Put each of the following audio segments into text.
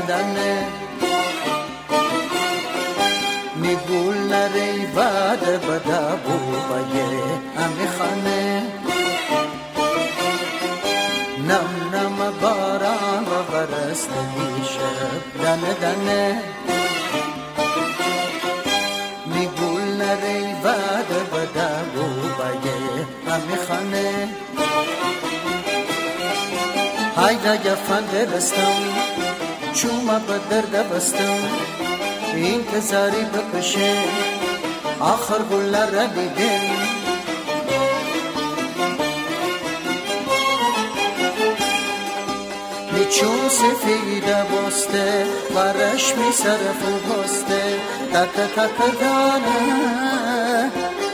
دنه میگول نری بد بدا بوبایه امی خانه نم نم باران و برست دیشب دنه دنه میگول نری بد بدا بوبایه امی خانه های را گفنده بستم چوما به درد بستم انتظاری بکشه آخر گلر را دیدم چون سفیده بسته و رشمی صرف و بسته تک تک دانه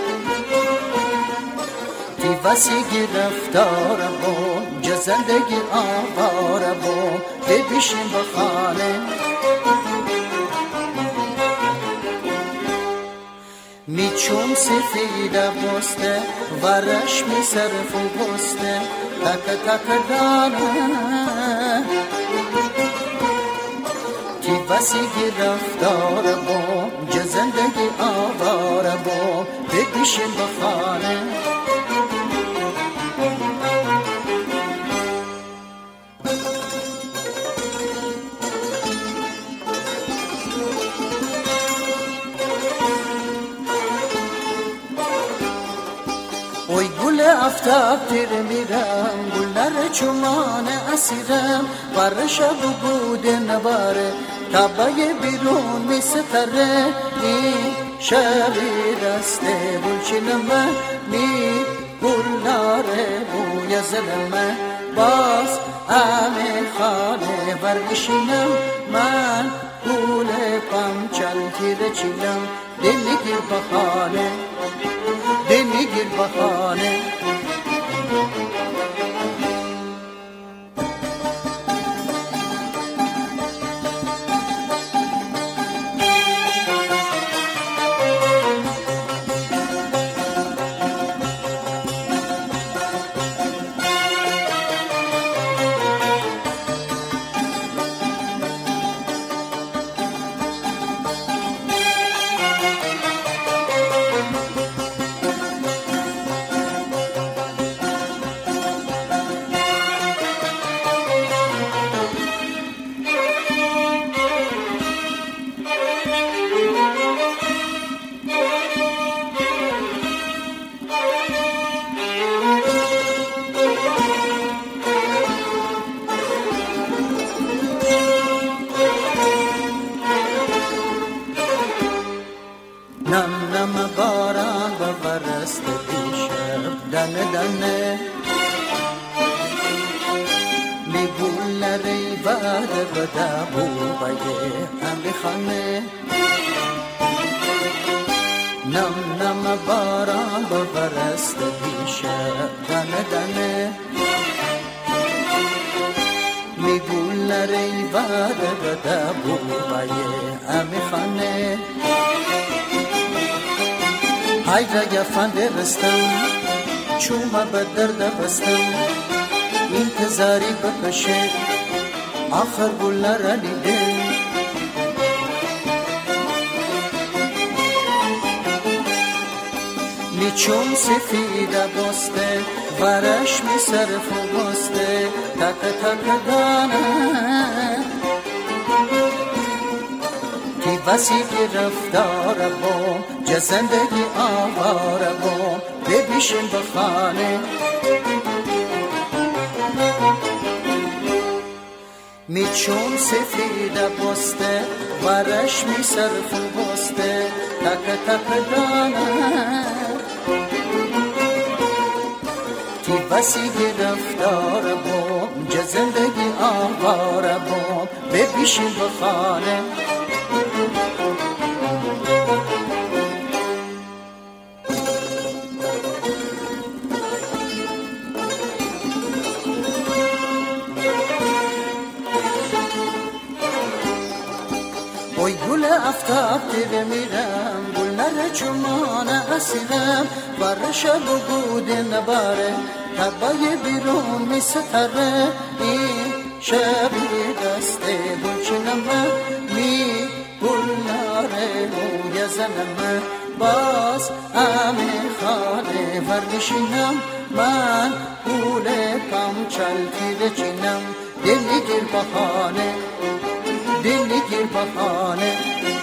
تی وسیگی رفتار بون جزندگی آوار بون ببیشیم بخانه میچون سفیده بسته و رشمی صرف و بسته تک تک دانه تی وسیگی رفتار بون جزندگی آوار بون ببیشیم بخانه اوی گل افتاب تیر میرم گلر چومان اسیرم بر شب بود نباره تابای بیرون می ستره این شبی رسته بلچنم می گلاره بوی زلمه باز امی خانه برگشینم من گل پمچل تیر چیلم دلگیر بخانه دلگیر بخانه نم نم باران و برست دیشب دنه دنه میگول نری بد بدا بوبایه امی خانه نم نم باران و برست دیشب دنه دنه میگول نری بد بدا بوبایه امی خانه های را گفنده بستم چوما به درد بستم انتظاری بکشه آخر گلر را دیدم میچون سفیده بسته و رشمی صرف و بسته تک تک دانه تی وسیگی رفتار بون جزندگی آوار بون ببیشیم بخانه میچون سفیده بسته و رشمی صرف بسته تک تک دانه تی وسیگی رفتار بون جزندگی آوار بون ببیشیم بخانه اوی گل افتاب تیر میرم گلر چومان اسیرم بر شب بود نباره تبای بیرون می ستره این شبی دسته بشینم می گلناره روی زنم باز امن خانه ورنشینم من گول کمچلکی بچینم دلی گیر بهانه